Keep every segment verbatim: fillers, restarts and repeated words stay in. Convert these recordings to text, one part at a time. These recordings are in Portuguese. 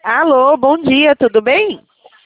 Alô, bom dia, tudo bem?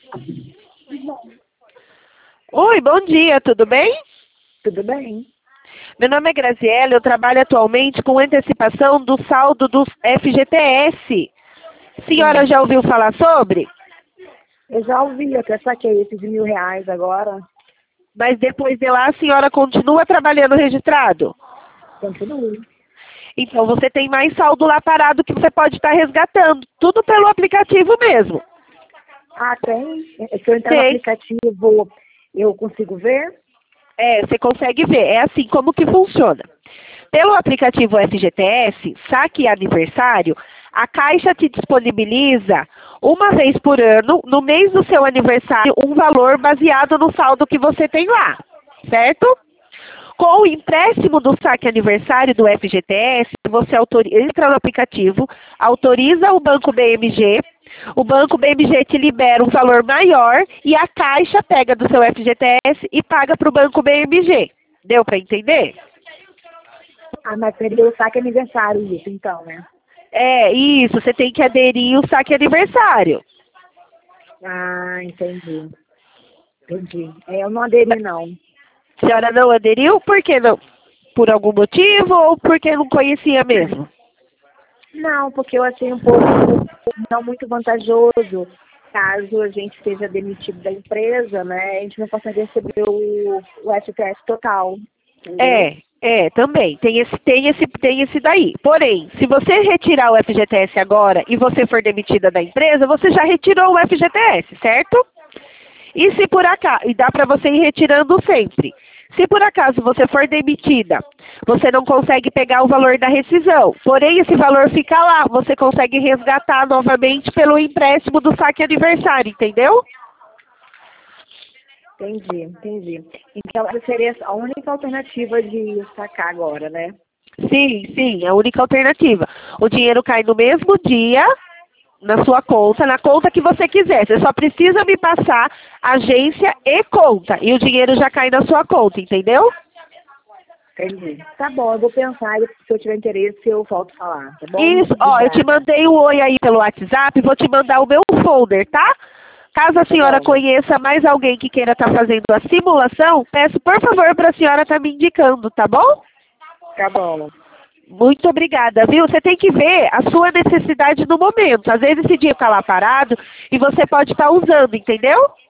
Oi, bom dia, tudo bem? Tudo bem? Meu nome é Graziella, eu trabalho atualmente com antecipação do saldo do F G T S. Senhora Sim. já ouviu falar sobre? Eu já ouvi, eu até saquei esse de mil reais agora. Mas depois de lá a senhora continua trabalhando registrado? Continue. Então você tem mais saldo lá parado que você pode estar resgatando. Tudo pelo aplicativo mesmo. Ah, tem? Se eu entrar no Tem. aplicativo, eu consigo ver? É, você consegue ver. É assim como que funciona. Pelo aplicativo F G T S, Saque Aniversário, a Caixa te disponibiliza uma vez por ano, no mês do seu aniversário, um valor baseado no saldo que você tem lá, certo? Com o empréstimo do saque aniversário do F G T S, você autoriza, entra no aplicativo, autoriza o Banco B M G, o Banco B M G te libera um valor maior e a Caixa pega do seu F G T S e paga para o Banco B M G. Deu para entender? Ah, mas seria o saque aniversário isso, então, né? É, isso, você tem que aderir o saque aniversário. Ah, entendi. Entendi. É, eu não aderi, não. A senhora não aderiu? Por que não? Por algum motivo ou porque não conhecia mesmo? Não, porque eu achei um pouco não muito vantajoso caso a gente seja demitido da empresa, né? A gente não possa receber o, o F T S total, entendeu? É, é, também. Tem esse, tem esse, tem esse daí. Porém, se você retirar o F G T S agora e você for demitida da empresa, você já retirou o F G T S, certo? E se por acaso, e dá para você ir retirando sempre. Se por acaso você for demitida, você não consegue pegar o valor da rescisão. Porém, esse valor fica lá. Você consegue resgatar novamente pelo empréstimo do saque aniversário, entendeu? Entendi, entendi. Então, essa seria a única alternativa de sacar agora, né? Sim, sim, é a única alternativa. O dinheiro cai no mesmo dia na sua conta, na conta que você quiser. Você só precisa me passar agência e conta. E o dinheiro já cai na sua conta, entendeu? Entendi. Tá bom, eu vou pensar e se eu tiver interesse eu volto a falar, tá bom? Isso, ó, eu te Obrigada. mandei o oi aí pelo WhatsApp, vou te mandar o meu folder, tá? Caso a Tá senhora bom, conheça mais alguém que queira estar fazendo a simulação, peço por favor para a senhora estar me indicando, tá bom? tá bom. Muito obrigada, viu? Você tem que ver a sua necessidade no momento. Às vezes esse dia está lá parado e você pode estar usando, entendeu?